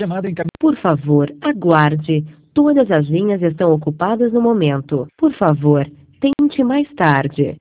Chamada encaminhada. Por favor, aguarde. Todas as linhas estão ocupadas no momento. Por favor, tente mais tarde.